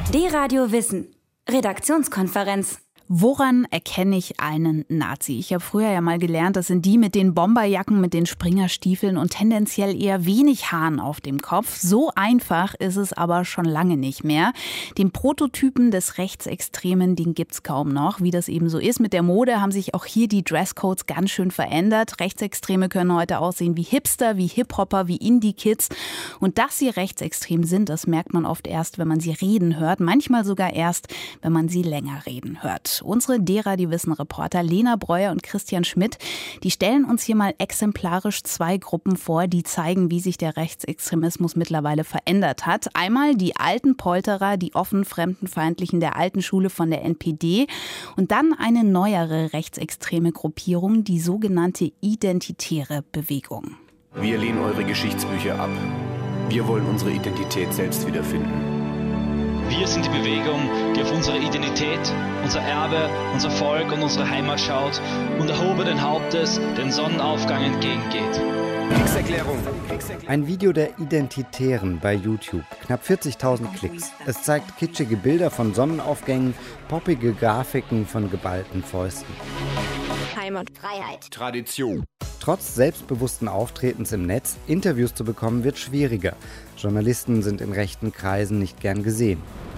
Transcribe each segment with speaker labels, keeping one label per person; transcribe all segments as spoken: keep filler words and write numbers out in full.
Speaker 1: D-Radio Wissen. Redaktionskonferenz.
Speaker 2: Woran erkenne ich einen Nazi? Ich habe früher ja mal gelernt, das sind die mit den Bomberjacken, mit den Springerstiefeln und tendenziell eher wenig Haaren auf dem Kopf. So einfach ist es aber schon lange nicht mehr. Den Prototypen des Rechtsextremen, den gibt's kaum noch. Wie das eben so ist mit der Mode, haben sich auch hier die Dresscodes ganz schön verändert. Rechtsextreme können heute aussehen wie Hipster, wie Hip-Hopper, wie Indie-Kids. Und dass sie rechtsextrem sind, das merkt man oft erst, wenn man sie reden hört. Manchmal sogar erst, wenn man sie länger reden hört. Unsere D-Radio-Wissen-Reporter Lena Breuer und Christian Schmidt, die stellen uns hier mal exemplarisch zwei Gruppen vor, die zeigen, wie sich der Rechtsextremismus mittlerweile verändert hat. Einmal die alten Polterer, die offen Fremdenfeindlichen der alten Schule von der N P D und dann eine neuere rechtsextreme Gruppierung, die sogenannte Identitäre Bewegung.
Speaker 3: Wir lehnen eure Geschichtsbücher ab. Wir wollen unsere Identität selbst wiederfinden.
Speaker 4: Wir sind die Bewegung, die auf unsere Identität, unser Erbe, unser Volk und unsere Heimat schaut und erhobenen Hauptes den Sonnenaufgang entgegengeht.
Speaker 3: Kriegserklärung.
Speaker 5: Ein Video der Identitären bei YouTube. Knapp vierzigtausend Klicks. Es zeigt kitschige Bilder von Sonnenaufgängen, poppige Grafiken von geballten Fäusten.
Speaker 6: Heimat, Freiheit,
Speaker 3: Tradition.
Speaker 5: Trotz selbstbewussten Auftretens im Netz, Interviews zu bekommen, wird schwieriger. Journalisten sind in rechten Kreisen nicht gern gesehen.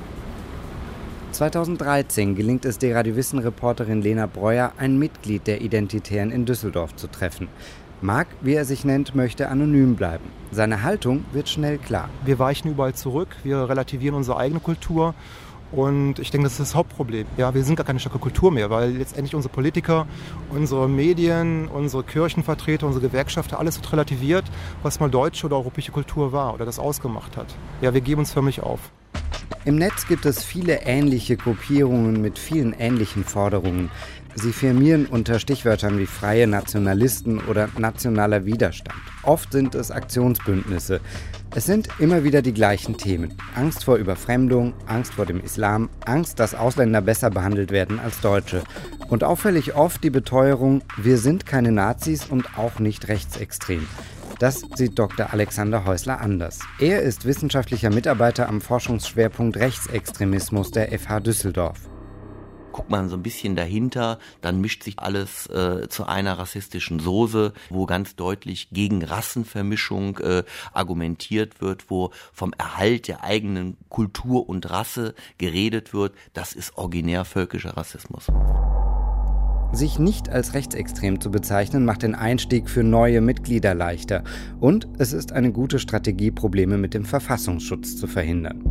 Speaker 5: zweitausenddreizehn gelingt es D-Radio-Wissen-Reporterin Lena Breuer, ein Mitglied der Identitären in Düsseldorf zu treffen. Marc, wie er sich nennt, möchte anonym bleiben. Seine Haltung wird schnell klar.
Speaker 7: Wir weichen überall zurück, wir relativieren unsere eigene Kultur. Und ich denke, das ist das Hauptproblem. Ja, wir sind gar keine starke Kultur mehr, weil letztendlich unsere Politiker, unsere Medien, unsere Kirchenvertreter, unsere Gewerkschafter, alles wird relativiert, was mal deutsche oder europäische Kultur war oder das ausgemacht hat. Ja, wir geben uns förmlich auf.
Speaker 5: Im Netz gibt es viele ähnliche Gruppierungen mit vielen ähnlichen Forderungen. Sie firmieren unter Stichwörtern wie freie Nationalisten oder nationaler Widerstand. Oft sind es Aktionsbündnisse. Es sind immer wieder die gleichen Themen. Angst vor Überfremdung, Angst vor dem Islam, Angst, dass Ausländer besser behandelt werden als Deutsche. Und auffällig oft die Beteuerung, wir sind keine Nazis und auch nicht rechtsextrem. Das sieht Doktor Alexander Häusler anders. Er ist wissenschaftlicher Mitarbeiter am Forschungsschwerpunkt Rechtsextremismus der F H Düsseldorf.
Speaker 8: Guckt man so ein bisschen dahinter, dann mischt sich alles äh, zu einer rassistischen Soße, wo ganz deutlich gegen Rassenvermischung äh, argumentiert wird, wo vom Erhalt der eigenen Kultur und Rasse geredet wird. Das ist originär völkischer Rassismus.
Speaker 5: Sich nicht als rechtsextrem zu bezeichnen, macht den Einstieg für neue Mitglieder leichter. Und es ist eine gute Strategie, Probleme mit dem Verfassungsschutz zu verhindern.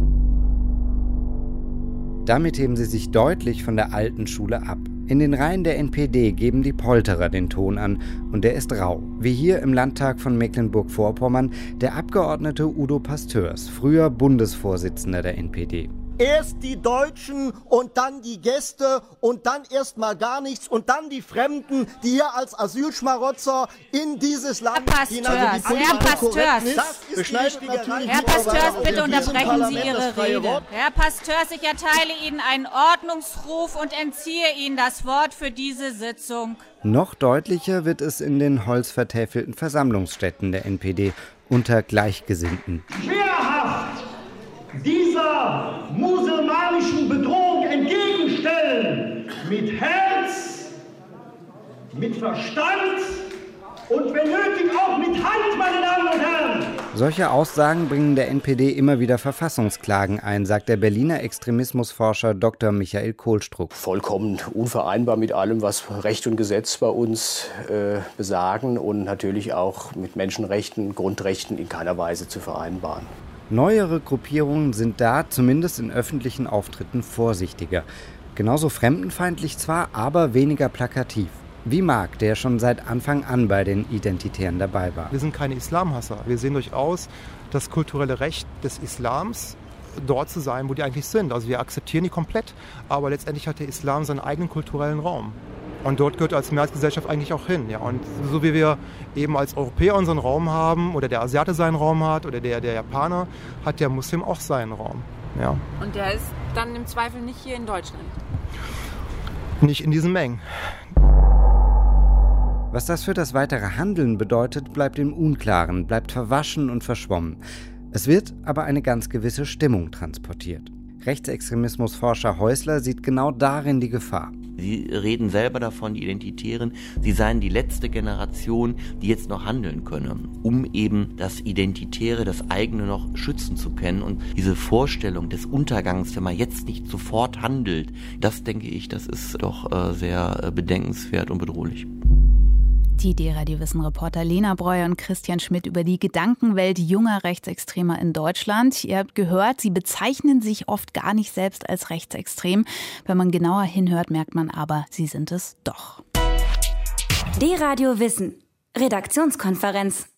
Speaker 5: Damit heben sie sich deutlich von der alten Schule ab. In den Reihen der N P D geben die Polterer den Ton an und der ist rau. Wie hier im Landtag von Mecklenburg-Vorpommern der Abgeordnete Udo Pasteurs, früher Bundesvorsitzender der N P D.
Speaker 9: Erst die Deutschen und dann die Gäste und dann erst mal gar nichts und dann die Fremden, die hier als Asylschmarotzer in dieses Land
Speaker 10: hinein. Also Herr Pasteurs, Herr Pasteurs, bitte unterbrechen Sie Ihre Rede. Herr Pasteurs, ich erteile Ihnen einen Ordnungsruf und entziehe Ihnen das Wort für diese Sitzung.
Speaker 5: Noch deutlicher wird es in den holzvertäfelten Versammlungsstätten der N P D unter Gleichgesinnten.
Speaker 11: Schwerhaft dieser musulmanischen Bedrohung entgegenstellen. Mit Herz, mit Verstand und wenn nötig auch mit Hand, meine Damen und Herren.
Speaker 5: Solche Aussagen bringen der N P D immer wieder Verfassungsklagen ein, sagt der Berliner Extremismusforscher Doktor Michael Kohlstruck.
Speaker 12: Vollkommen unvereinbar mit allem, was Recht und Gesetz bei uns äh, besagen und natürlich auch mit Menschenrechten, Grundrechten in keiner Weise zu vereinbaren.
Speaker 5: Neuere Gruppierungen sind da, zumindest in öffentlichen Auftritten, vorsichtiger. Genauso fremdenfeindlich zwar, aber weniger plakativ. Wie Marc, der schon seit Anfang an bei den Identitären dabei war.
Speaker 7: Wir sind keine Islamhasser. Wir sehen durchaus das kulturelle Recht des Islams, dort zu sein, wo die eigentlich sind. Also wir akzeptieren die komplett, aber letztendlich hat der Islam seinen eigenen kulturellen Raum. Und dort gehört als Mehrheitsgesellschaft eigentlich auch hin. Ja. Und so wie wir eben als Europäer unseren Raum haben oder der Asiate seinen Raum hat oder der, der Japaner, hat der Muslim auch seinen Raum. Ja.
Speaker 10: Und der ist dann im Zweifel nicht hier in Deutschland?
Speaker 7: Nicht in diesen Mengen.
Speaker 5: Was das für das weitere Handeln bedeutet, bleibt im Unklaren, bleibt verwaschen und verschwommen. Es wird aber eine ganz gewisse Stimmung transportiert. Rechtsextremismusforscher Häusler sieht genau darin die Gefahr.
Speaker 8: Sie reden selber davon, die Identitären, sie seien die letzte Generation, die jetzt noch handeln könne, um eben das Identitäre, das eigene noch schützen zu können. Und diese Vorstellung des Untergangs, wenn man jetzt nicht sofort handelt, das denke ich, das ist doch äh, sehr äh, bedenkenswert und bedrohlich.
Speaker 2: Die D-Radio-Wissen-Reporter Lena Breuer und Christian Schmidt über die Gedankenwelt junger Rechtsextremer in Deutschland. Ihr habt gehört, sie bezeichnen sich oft gar nicht selbst als rechtsextrem. Wenn man genauer hinhört, merkt man aber, sie sind es doch.
Speaker 1: D-Radio Wissen. Redaktionskonferenz.